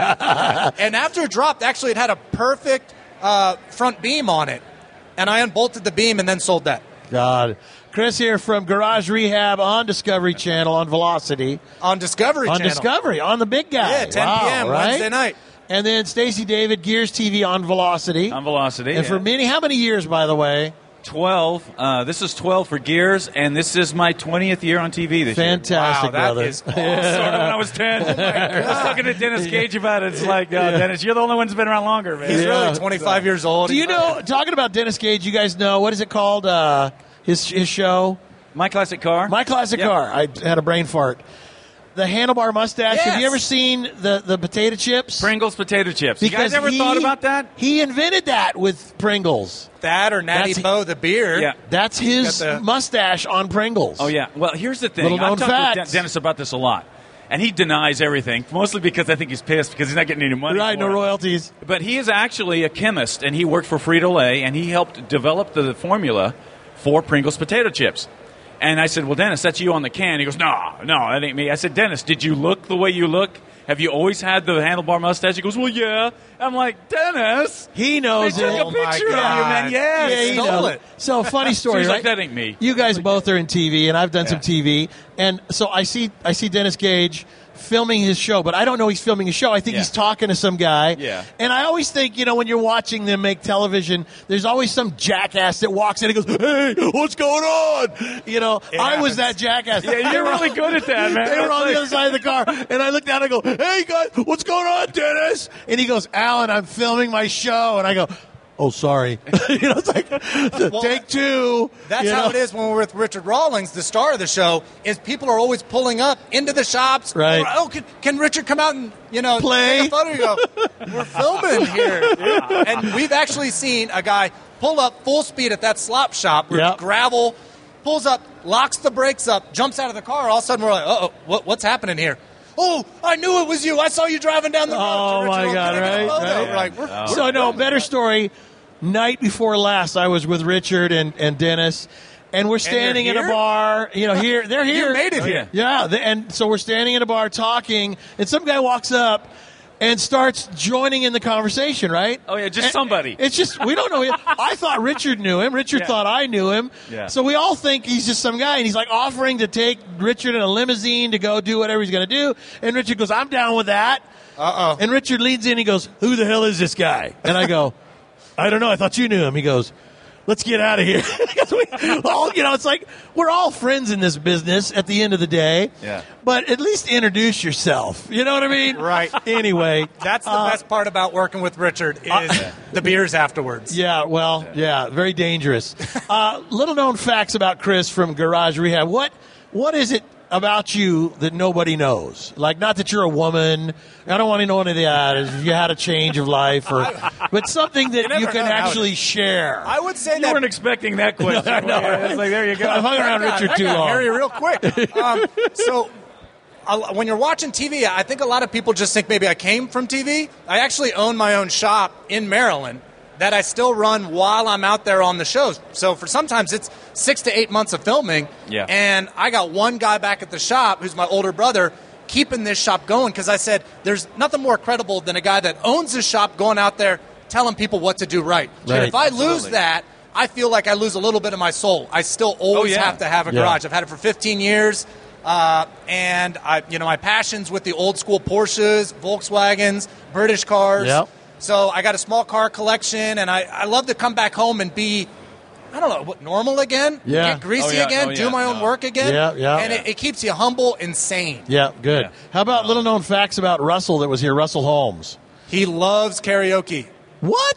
S10: And after it dropped, actually, it had a perfect uh, front beam on it, and I unbolted the beam and then sold that
S2: God. Chris here from Garage Rehab on Discovery Channel on Velocity.
S10: on Discovery
S2: on
S10: Channel.
S2: Discovery, on the big guy.
S10: Yeah, ten
S2: Wow,
S10: p.m.
S2: right?
S10: Wednesday night.
S2: And then Stacey David, Gears T V on Velocity.
S9: On Velocity.
S2: and for
S9: yeah.
S2: many, how many years, by the way?
S9: twelve. Uh, this is twelve for Gears, and this is my twentieth year on T V this
S2: Fantastic,
S10: Wow, that
S2: brother.
S10: is awesome.
S9: year. Started when I was ten. I was talking to Dennis Cage about it. It's like, uh, Dennis, you're the only one who's been around longer, man.
S10: He's
S2: Yeah.
S10: really twenty-five years old.
S2: Do you know, talking about Dennis Gage, you guys know, what is it called? Uh, his, his show?
S9: My Classic Car.
S2: My Classic
S9: Yep.
S2: Car. I had a brain fart. The handlebar mustache. Have you
S10: Yes.
S2: ever seen the, the potato chips?
S9: Pringles potato chips. You
S2: Because
S9: guys ever
S2: he-
S9: thought about that?
S2: He invented that with Pringles.
S10: that or Natty
S2: That's-
S10: Bo the beer?
S9: Yeah.
S2: That's his
S10: Got the-
S2: mustache on Pringles.
S9: Oh, yeah. Well, here's the thing.
S2: Little known
S9: I've talked
S2: facts.
S9: with Den- Dennis about this a lot. And he denies everything, mostly because I think he's pissed because he's not getting any money.
S2: Right,
S9: for
S2: no
S9: it.
S2: royalties.
S9: But he is actually a chemist, and he worked for Frito-Lay, and he helped develop the formula for Pringles potato chips. And I said, well, Dennis, that's you on the can. He goes, no, no, that ain't me. I said, Dennis, did you look the way you look? Have you always had the handlebar mustache? He goes, well, yeah. I'm like, Dennis.
S2: He knows
S9: They took
S2: it.
S9: a
S10: Oh,
S9: picture
S10: my
S9: of you, man.
S10: God.
S9: Yes.
S2: Yeah, he
S10: stole
S2: knows.
S10: it.
S2: So funny story,
S9: He's
S2: right?
S9: like, that ain't me.
S2: You guys both are in T V, and I've done some T V, and so I see I see Dennis Gage filming his show, but I don't know he's filming his show. I think
S9: Yeah.
S2: he's talking to some guy.
S9: Yeah.
S2: And I always think, you know, when you're watching them make television, there's always some jackass that walks in and goes, "Hey, what's going on?" You know, I was that jackass.
S9: Yeah, you're really good at that, man.
S2: They were on the
S9: That's
S2: other side of the car, and I look down and I go, "Hey, guys, what's going on, Dennis?" And he goes, "Alan, I'm filming my show." And I go, "Oh, sorry." You know, it's like, take two.
S10: That's
S2: you
S10: how
S2: know?
S10: it is when we're with Richard Rawlings, the star of the show, is people are always pulling up into the shops.
S2: Right.
S10: Oh, can, can Richard come out and, you know,
S2: Play.
S10: take a photo? You go, we're filming here. And we've actually seen a guy pull up full speed at that slop shop where
S2: Yep.
S10: it's gravel, pulls up, locks the brakes up, jumps out of the car. All of a sudden we're like, uh-oh, what, what's happening here? Oh, I knew it was you. I saw you driving down the road.
S2: Oh,
S10: Richard,
S2: my
S10: can
S2: God,
S10: I get a
S2: right,
S10: photo?
S2: right.
S10: We're like, we're-
S2: So, no, better story. Night before last, I was with Richard and, and Dennis, and we're standing in a
S10: here?
S2: bar. You know, here they're here.
S10: You made it here.
S2: Yeah, the, and so we're standing in a bar talking, and some guy walks up and starts joining in the conversation. Right?
S9: Oh, yeah, just
S2: And-
S9: somebody.
S2: It's just we don't know him. I thought Richard knew him. Richard
S9: Yeah.
S2: thought I knew him.
S9: Yeah.
S2: So we all think he's just some guy, and he's like offering to take Richard in a limousine to go do whatever he's going to do. And Richard goes, "I'm down with that."
S10: Uh-oh.
S2: And Richard leads in. He goes, "Who the hell is this guy?" And I go, "I don't know. I thought you knew him." He goes, "Let's get out of here." Because we all, you know, it's like we're all friends in this business at the end of the day.
S9: Yeah.
S2: But at least introduce yourself. You know what I mean?
S10: Right.
S2: Anyway.
S10: That's the
S2: uh,
S10: best part about working with Richard is the beers afterwards.
S2: Yeah, well, yeah, very dangerous. Uh, little known facts about Chris from Garage Rehab. What What is it about you that nobody knows? Like, not that you're a woman. I don't want to know any of that. If you had a change of life, or but something that
S10: never
S2: you can
S10: know how
S2: actually
S10: it-
S2: share.
S10: I would say
S9: You
S10: that
S9: weren't expecting that question.
S2: I know, right?
S9: It's like, there you go.
S2: I've hung around
S10: That got-
S2: Richard
S10: that
S2: too
S10: got
S2: long.
S10: hairy real quick. Um, so, uh, when you're watching T V, I think a lot of people just think maybe I came from T V. I actually own my own shop in Maryland that I still run while I'm out there on the shows. So for sometimes it's six to eight months of filming.
S9: Yeah.
S10: And I got one guy back at the shop who's my older brother keeping this shop going because I said there's nothing more credible than a guy that owns his shop going out there telling people what to do right.
S2: Right.
S10: And if I lose
S9: Absolutely.
S10: that, I feel like I lose a little bit of my soul. I still always
S9: yeah.
S10: have to have a
S2: Yeah.
S10: garage. I've had it for fifteen years. Uh, and I, you know, my passion's with the old school Porsches, Volkswagens, British cars.
S2: Yep.
S10: So I got a small car collection, and I, I love to come back home and be, I don't know, what, normal again?
S2: Yeah.
S10: Get greasy
S9: Oh, yeah.
S10: again,
S9: Oh,
S10: do
S9: yeah.
S10: my own
S9: No.
S10: work again.
S2: Yeah, yeah.
S10: And it, it keeps you humble and sane.
S2: Yeah, good.
S9: Yeah.
S2: How about little known facts about Russell that was here, Russell Holmes?
S10: He loves karaoke.
S2: What?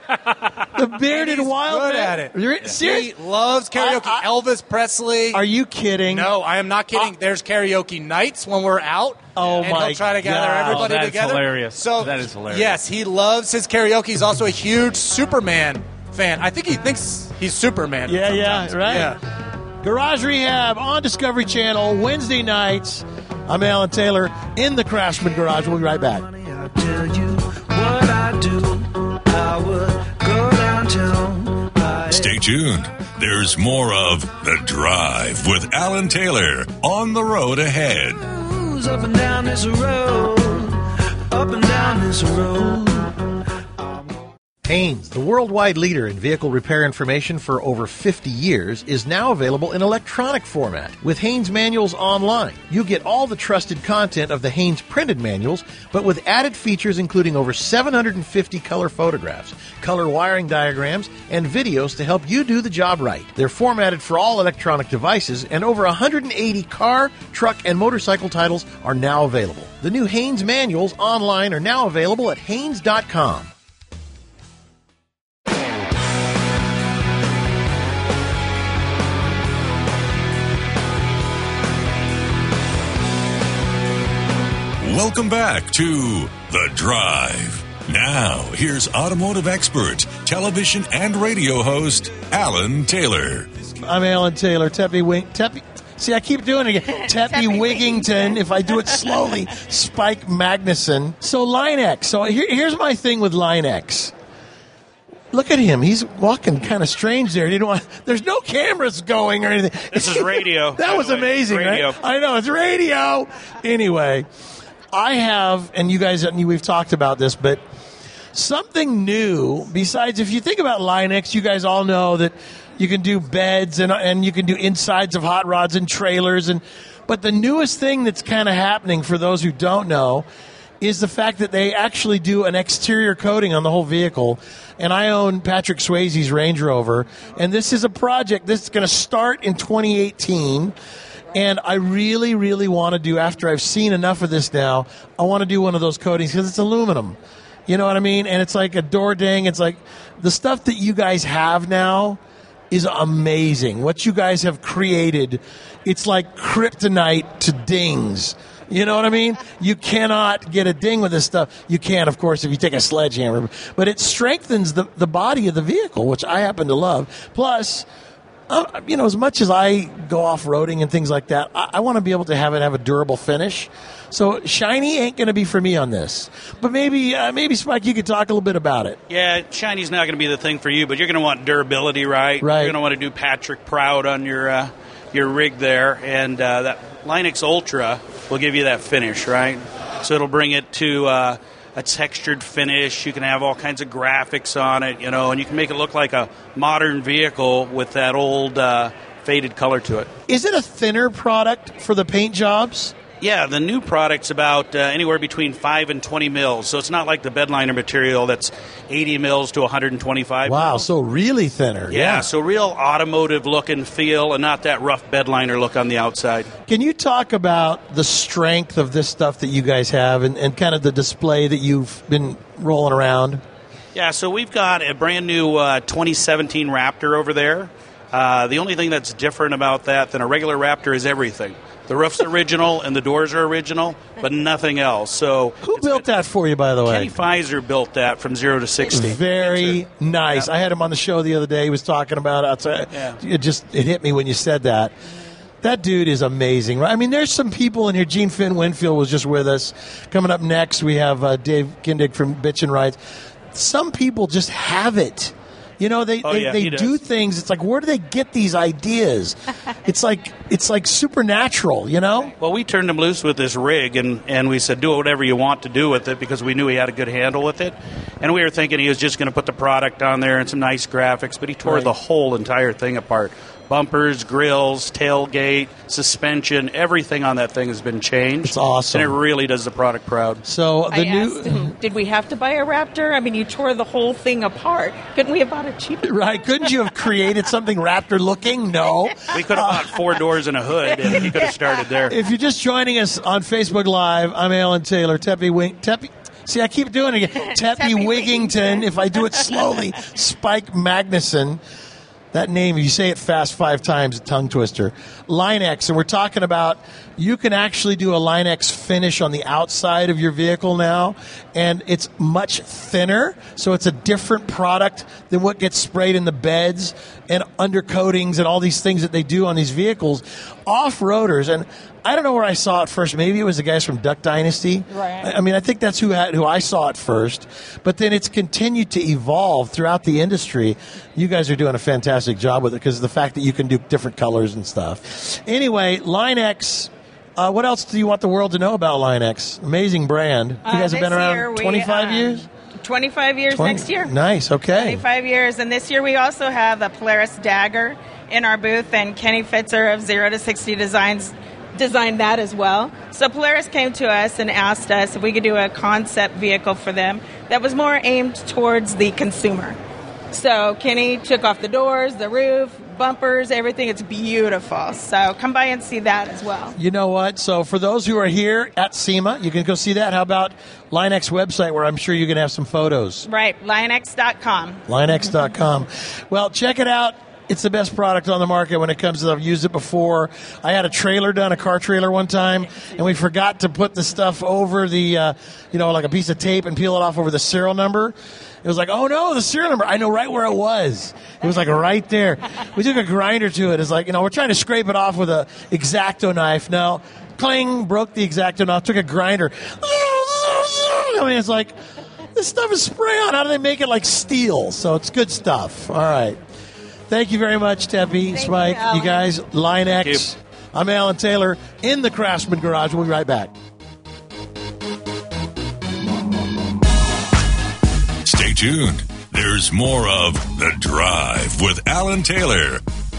S2: The bearded
S10: He's
S2: wild
S10: good
S2: man.
S10: at it.
S2: You're-
S10: He
S2: Serious?
S10: loves karaoke.
S2: I- I-
S10: Elvis Presley.
S2: Are you kidding?
S10: No, I am not kidding.
S2: Uh,
S10: There's karaoke nights when we're out.
S2: Oh,
S10: and
S2: my
S10: he'll try to gather
S2: God.
S10: everybody
S9: Oh, that is
S10: together.
S9: hilarious.
S10: So
S9: That is hilarious.
S10: Yes, he loves his karaoke. He's also a huge Superman fan. I think he thinks he's Superman.
S2: Yeah,
S10: sometimes.
S2: yeah, right?
S10: Yeah.
S2: Garage Rehab on Discovery Channel Wednesday nights. I'm Alan Taylor in the Craftsman Garage. We'll be right back.
S11: I'll tell you what I do. I would go downtown. I
S1: Stay tuned. There's more of The Drive with Alan Taylor on the road ahead.
S11: Who's up and down this road? Up and down this road.
S2: Haynes, the worldwide leader in vehicle repair information for over fifty years, is now available in electronic format. With Haynes Manuals Online, you get all the trusted content of the Haynes printed manuals, but with added features including over seven hundred fifty color photographs, color wiring diagrams, and videos to help you do the job right. They're formatted for all electronic devices, and over one hundred eighty car, truck, and motorcycle titles are now available. The new Haynes Manuals Online are now available at haynes dot com.
S1: Welcome back to The Drive. Now, here's automotive expert, television and radio host, Alan Taylor.
S2: I'm Alan Taylor. Teppy Wing. Teppy. See, I keep doing it again. Teppy Wigington. If I do it slowly, Spike Magnuson. So Line-X. So here, here's my thing with Line-X. Look at him. He's walking kind of strange there. You know, there's no cameras going or anything.
S12: This is radio.
S2: That was amazing,
S12: radio.
S2: right? I know, it's radio. Anyway, I have, and you guys, we've talked about this, but something new, besides, if you think about Line-X, you guys all know that you can do beds and, and you can do insides of hot rods and trailers. And But the newest thing that's kind of happening, for those who don't know, is the fact that they actually do an exterior coating on the whole vehicle. And I own Patrick Swayze's Range Rover, and this is a project that's going to start in twenty eighteen. And I really, really want to do, after I've seen enough of this now, I want to do one of those coatings because it's aluminum. You know what I mean? And it's like a door ding. It's like the stuff that you guys have now is amazing. What you guys have created, it's like kryptonite to dings. You know what I mean? You cannot get a ding with this stuff. You can, of course, if you take a sledgehammer. But it strengthens the, the body of the vehicle, which I happen to love. Plus, uh, you know, as much as I go off-roading and things like that, I, I want to be able to have it have a durable finish. So shiny ain't going to be for me on this. But maybe, uh, maybe Spike, you could talk a little bit about it.
S12: Yeah, shiny's not going to be the thing for you, but you're going to want durability, right?
S2: Right.
S12: You're going to want to do Patrick proud on your uh, your rig there, and uh, that Line-X Ultra will give you that finish, right? So it'll bring it to uh, a textured finish. You can have all kinds of graphics on it, you know, and you can make it look like a modern vehicle with that old uh, faded color to it.
S2: Is it a thinner product for the paint jobs?
S12: Yeah, the new product's about uh, anywhere between five and twenty mils. So it's not like the bedliner material that's eighty mils to one hundred twenty-five.
S2: Wow,
S12: mils.
S2: so really thinner.
S12: Yeah,
S2: Yeah.
S12: so real automotive look and feel, and not that rough bedliner look on the outside.
S2: Can you talk about the strength of this stuff that you guys have and, and kind of the display that you've been rolling around?
S12: Yeah, so we've got a brand new uh, twenty seventeen Raptor over there. Uh, the only thing that's different about that than a regular Raptor is everything. The roof's original and the doors are original, but nothing else. So
S2: who built that for you, by the way?
S12: Kenny Pfizer built that from zero to sixty.
S2: Very nice. I had him on the show the other day. He was talking about outside.
S12: Yeah.
S2: It just it hit me when you said that. That dude is amazing, right? I mean, there's some people in here. Gene Finn Winfield was just with us. Coming up next, we have uh, Dave Kindig from Bitchin' Rides. Some people just have it. You know, they
S12: Oh,
S2: they,
S12: yeah,
S2: they
S12: he
S2: do
S12: does.
S2: things. It's like, where do they get these ideas? It's like it's like supernatural, you know?
S12: Well, we turned him loose with this rig, and, and we said, do whatever you want to do with it, because we knew he had a good handle with it. And we were thinking he was just going to put the product on there and some nice graphics, but he tore
S2: Right.
S12: the whole entire thing apart. Bumpers, grills, tailgate, suspension, everything on that thing has been changed.
S2: It's awesome.
S12: And it really does the product proud.
S2: So the
S13: I
S2: new
S13: asked him, did we have to buy a Raptor? I mean, you tore the whole thing apart. Couldn't we have bought a cheaper?
S2: right? Couldn't you have created something Raptor looking? No.
S12: We could have bought four doors and a hood, and he could have started there.
S2: If you're just joining us on Facebook Live, I'm Alan Taylor. Teppy Wing, Teppy, See, I keep doing it again. Teppy Wigington. If I do it slowly, Spike Magnuson. That name, if you say it fast five times, a tongue twister. Line-X, and we're talking about you can actually do a Line-X finish on the outside of your vehicle now, and it's much thinner, so it's a different product than what gets sprayed in the beds and undercoatings and all these things that they do on these vehicles. Off-roaders, and I don't know where I saw it first. Maybe it was the guys from Duck Dynasty.
S13: Right.
S2: I mean, I think that's who had, who I saw it first. But then it's continued to evolve throughout the industry. You guys are doing a fantastic job with it because of the fact that you can do different colors and stuff. Anyway, Line-X. Uh, what else do you want the world to know about Line-X? Amazing brand. You
S13: Uh,
S2: guys have
S13: this
S2: been
S13: year
S2: around
S13: we,
S2: twenty-five
S13: um,
S2: years?
S13: twenty-five years
S2: twenty
S13: next year.
S2: Nice, okay.
S13: twenty-five years. And this year we also have a Polaris Dagger in our booth, and Kenny Fitzer of zero to sixty Designs designed that as well. So Polaris came to us and asked us if we could do a concept vehicle for them that was more aimed towards the consumer. So Kenny took off the doors, the roof, bumpers, everything. It's beautiful. So come by and see that as well.
S2: You know what? So for those who are here at SEMA, you can go see that. How about Line-X website, where I'm sure you can have some photos?
S13: Right, line x dot com.
S2: line x dot com. Well, check it out. It's the best product on the market when it comes to, I've used it before. I had a trailer done, a car trailer one time, and we forgot to put the stuff over the, uh, you know, like a piece of tape and peel it off over the serial number. It was like, oh no, the serial number. I know right where it was. It was like right there. We took a grinder to it. It's like, you know, we're trying to scrape it off with a X-Acto knife. No, cling, broke the X-Acto knife, took a grinder. I mean, it's like, this stuff is spray on. How do they make it like steel? So it's good stuff. All right. Thank you very much, Teppy, Spike, you, you guys. Line-X. I'm Alan Taylor in the Craftsman Garage. We'll be right back.
S1: Stay tuned. There's more of The Drive with Alan Taylor.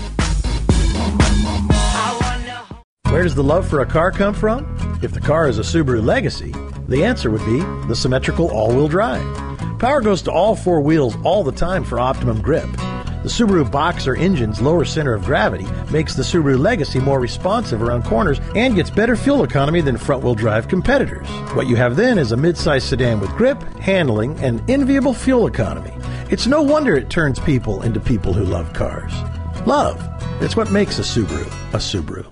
S2: Where does the love for a car come from? If the car is a Subaru Legacy, the answer would be the symmetrical all-wheel drive. Power goes to all four wheels all the time for optimum grip. The Subaru Boxer engine's lower center of gravity makes the Subaru Legacy more responsive around corners and gets better fuel economy than front-wheel drive competitors. What you have then is a midsize sedan with grip, handling, and enviable fuel economy. It's no wonder it turns people into people who love cars. Love. It's what makes a Subaru a Subaru.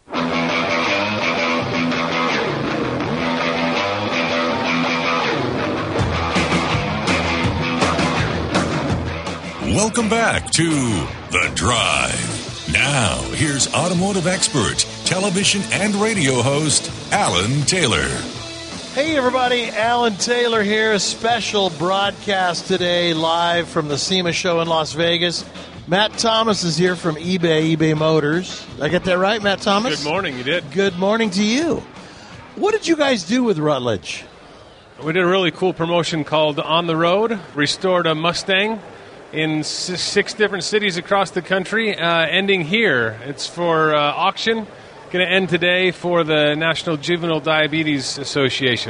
S1: Welcome back to The Drive. Now, here's automotive expert, television and radio host, Alan Taylor.
S2: Hey, everybody. Alan Taylor here. A special broadcast today live from the SEMA show in Las Vegas. Matt Thomas is here from eBay, eBay Motors. Did I get that right, Matt Thomas?
S14: Good morning. You did.
S2: Good morning to you. What did you guys do with Rutledge?
S14: We did a really cool promotion called On the Road. Restored a Mustang in six different cities across the country, uh, ending here. It's for uh, auction. Going to end today for the National Juvenile Diabetes Association.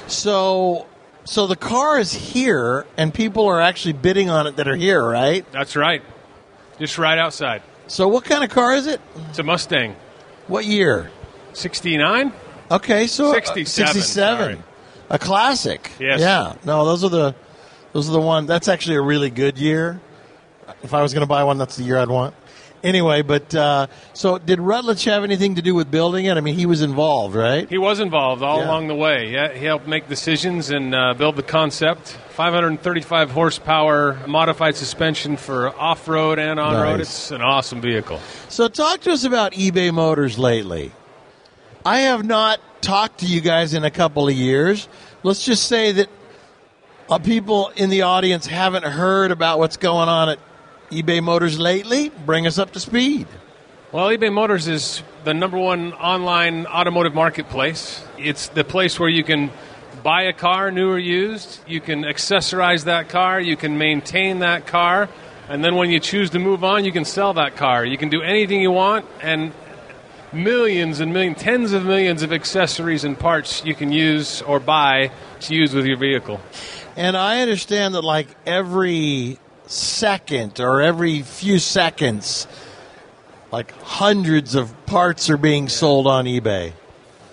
S2: So, so the car is here, and people are actually bidding on it that are here, right?
S14: That's right. Just right outside.
S2: So what kind of car is it?
S14: It's a Mustang.
S2: What year?
S14: sixty-nine.
S2: Okay, so
S14: sixty-seven.
S2: sixty-seven.
S14: Sorry.
S2: A classic.
S14: Yes.
S2: Yeah. No, those are the those are the one. That's actually a really good year. If I was going to buy one, that's the year I'd want. Anyway, but uh, so did Rutledge have anything to do with building it? I mean, he was involved, right?
S14: He was involved all
S2: Yeah.
S14: along the way. Yeah, he helped make decisions and uh, build the concept. five hundred thirty-five horsepower modified suspension for off-road and on-road.
S2: Nice.
S14: It's an awesome vehicle.
S2: So talk to us about eBay Motors lately. I have not talked to you guys in a couple of years. Let's just say that uh, people in the audience haven't heard about what's going on at eBay Motors lately. Bring us up to speed.
S14: Well, eBay Motors is the number one online automotive marketplace. It's the place where you can buy a car, new or used. You can accessorize that car. You can maintain that car. And then when you choose to move on, you can sell that car. You can do anything you want, and millions and millions, tens of millions of accessories and parts you can use or buy to use with your vehicle.
S2: And I understand that like every second or every few seconds, like hundreds of parts are being sold on eBay.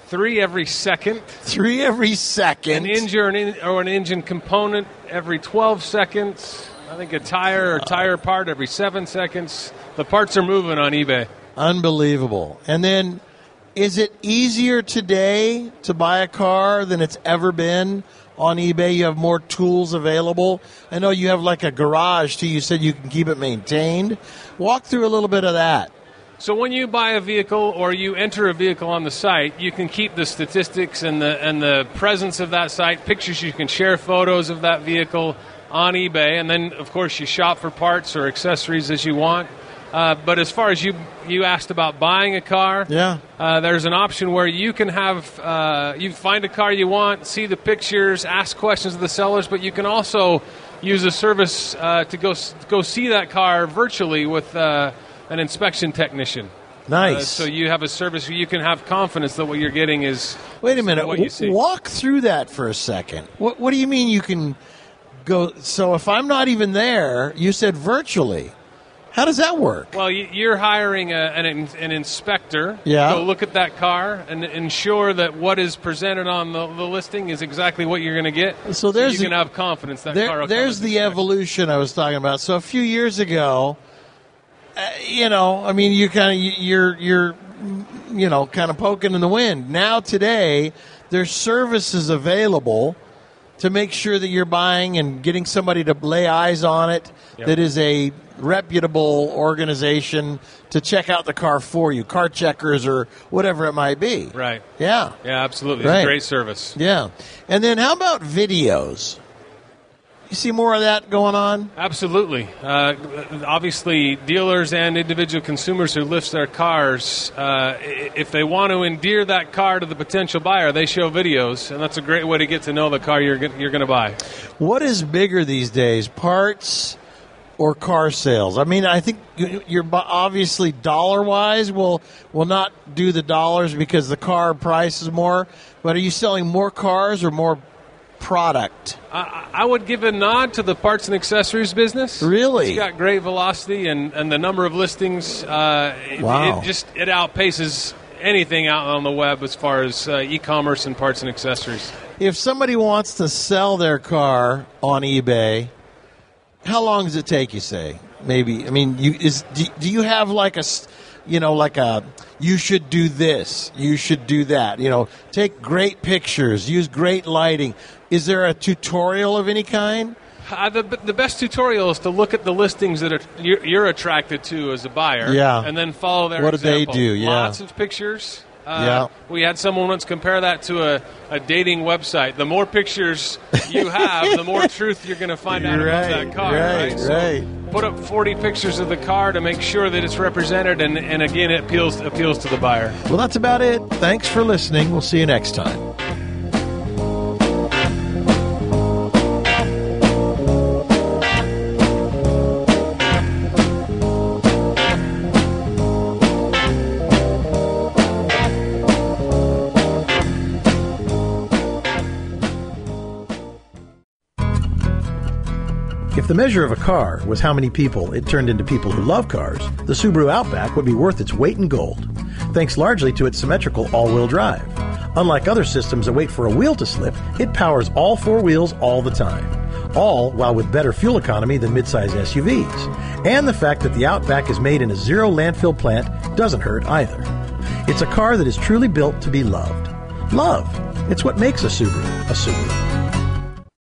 S14: three every second.
S2: Three every second.
S14: An engine or an, in, or an engine component every twelve seconds. I think a tire or tire part every seven seconds. The parts are moving on eBay.
S2: Unbelievable. And then, is it easier today to buy a car than it's ever been on eBay? You have more tools available. I know you have like a garage, too. You said you can keep it maintained. Walk through a little bit of that.
S14: So when you buy a vehicle or you enter a vehicle on the site, you can keep the statistics and the and the presence of that site, pictures. You can share photos of that vehicle on eBay, and then, of course, you shop for parts or accessories as you want. Uh, but as far as you you asked about buying a car,
S2: yeah,
S14: uh, there's an option where you can have uh, you find a car you want, see the pictures, ask questions of the sellers, but you can also use a service uh, to go go see that car virtually with uh, an inspection technician.
S2: Nice.
S14: Uh, so you have a service where you can have confidence that what you're getting is
S2: Wait a minute.
S14: what you see.
S2: Walk through that for a second. What, what do you mean you can go? So if I'm not even there, you said virtually. How does that work?
S14: Well, you're hiring a, an, an inspector
S2: Yeah.
S14: to go look at that car and ensure that what is presented on the, the listing is exactly what you're going to get.
S2: So there's
S14: you can
S2: the-
S14: have confidence that
S2: There-
S14: car will
S2: there's
S14: come as
S2: the evolution I was talking about. So a few years ago, uh, you know, I mean, you kind of you're you're you know kind of poking in the wind. Now today, there's services available to make sure that you're buying and getting somebody to lay eyes on it.
S14: Yep.
S2: That is a reputable organization to check out the car for you, car checkers or whatever it might be.
S14: Right.
S2: Yeah.
S14: Yeah, absolutely. It's
S2: Right.
S14: a great service.
S2: Yeah. And then how about videos? You see more of that going on?
S14: Absolutely. Uh, obviously, dealers and individual consumers who list their cars, uh, i- if they want to endear that car to the potential buyer, they show videos, and that's a great way to get to know the car you're go- you're going to buy.
S2: What is bigger these days, parts or car sales? I mean, I think you- you're bu- obviously dollar-wise will will not do the dollars because the car price is more. But are you selling more cars or more product?
S14: I, I would give a nod to the parts and accessories business.
S2: Really?
S14: It's got great velocity, and, and the number of listings, uh, it-
S2: Wow.
S14: it just it outpaces anything out on the web as far as uh, e-commerce and parts and accessories.
S2: If somebody wants to sell their car on eBay, how long does it take, you say? Maybe. I mean, you is do, do you have like a, s- you know, like a, you should do this, you should do that, you know, take great pictures, use great lighting. Is there a tutorial of any kind?
S14: Uh, the, the best tutorial is to look at the listings that are, you're, you're attracted to as a buyer,
S2: Yeah.
S14: and then follow their
S2: What do they
S14: example.
S2: do? Yeah.
S14: Lots of pictures. Uh,
S2: Yeah.
S14: We had someone once compare that to a, a dating website. The more pictures you have, the more truth you're going to find out about
S2: Right,
S14: that car.
S2: right,
S14: So
S2: right.
S14: put up forty pictures of the car to make sure that it's represented, and, and again, it appeals appeals to the buyer.
S2: Well, that's about it. Thanks for listening. We'll see you next time. If the measure of a car was how many people it turned into people who love cars, the Subaru Outback would be worth its weight in gold, thanks largely to its symmetrical all-wheel drive. Unlike other systems that wait for a wheel to slip, it powers all four wheels all the time, all while with better fuel economy than midsize S U Vs. And the fact that the Outback is made in a zero landfill plant doesn't hurt either. It's a car that is truly built to be loved. Love. It's what makes a Subaru a Subaru.